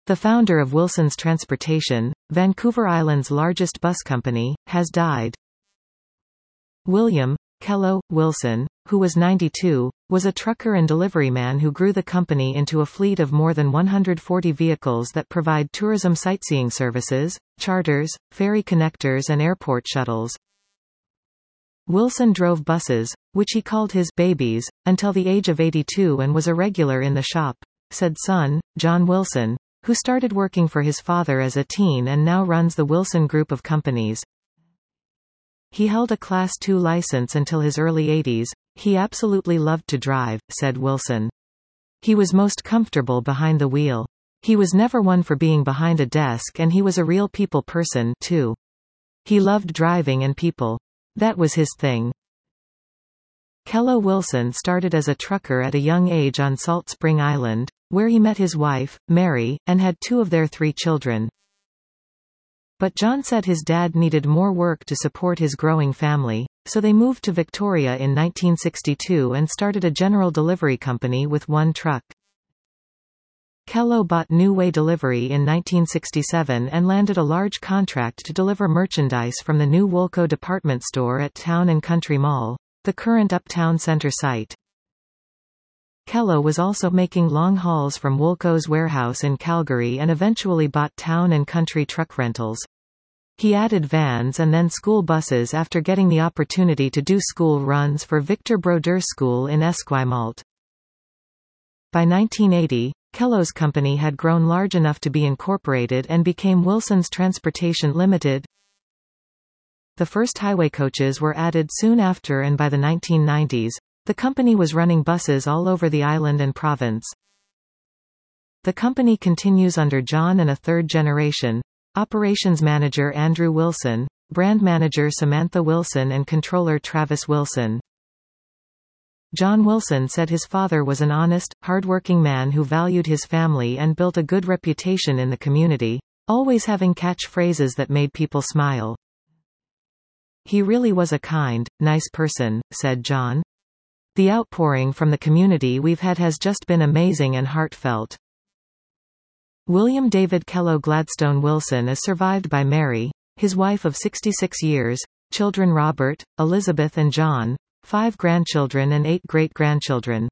the founder of Wilson's Transportation, Vancouver Island's largest bus company, has died. William Kello Wilson, who was 92, was a trucker and deliveryman who grew the company into a fleet of more than 140 vehicles that provide tourism sightseeing services, charters, ferry connectors and airport shuttles. Wilson drove buses, which he called his babies, until the age of 82 and was a regular in the shop, said son, John Wilson, who started working for his father as a teen and now runs the Wilson Group of companies. He held a Class II license until his early 80s. He absolutely loved to drive, said Wilson. He was most comfortable behind the wheel. He was never one for being behind a desk, and he was a real people person, too. He loved driving and people. That was his thing. Kello Wilson started as a trucker at a young age on Salt Spring Island, where he met his wife, Mary, and had 2 of their 3 children. But John said his dad needed more work to support his growing family, so they moved to Victoria in 1962 and started a general delivery company with 1 truck. Kello bought New Way Delivery in 1967 and landed a large contract to deliver merchandise from the new Woolco department store at Town and Country Mall, the current Uptown Center site. Kello was also making long hauls from Woolco's warehouse in Calgary and eventually bought Town and Country Truck Rentals. He added vans and then school buses after getting the opportunity to do school runs for Victor Brodeur School in Esquimalt. By 1980, Kello's company had grown large enough to be incorporated and became Wilson's Transportation Limited. The first highway coaches were added soon after, and by the 1990s, the company was running buses all over the island and province. The company continues under John and a third generation, operations manager Andrew Wilson, brand manager Samantha Wilson and controller Travis Wilson. John Wilson said his father was an honest, hard-working man who valued his family and built a good reputation in the community, always having catchphrases that made people smile. He really was a kind, nice person, said John. The outpouring from the community we've had has just been amazing and heartfelt. William David Kello Gladstone Wilson is survived by Mary, his wife of 66 years, children Robert, Elizabeth and John, 5 grandchildren and 8 great-grandchildren.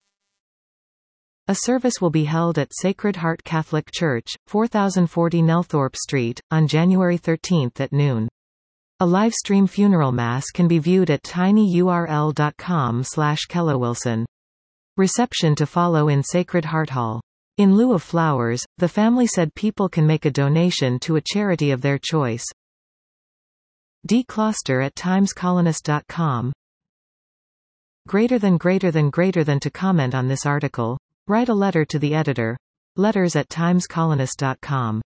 A service will be held at Sacred Heart Catholic Church, 4040 Nelthorpe Street, on January 13 at noon. A live-stream funeral mass can be viewed at tinyurl.com/kellowilson. Reception to follow in Sacred Heart Hall. In lieu of flowers, the family said people can make a donation to a charity of their choice. Closter at timescolonist.com. Greater than to comment on this article, write a letter to the editor. Letters@timescolonist.com.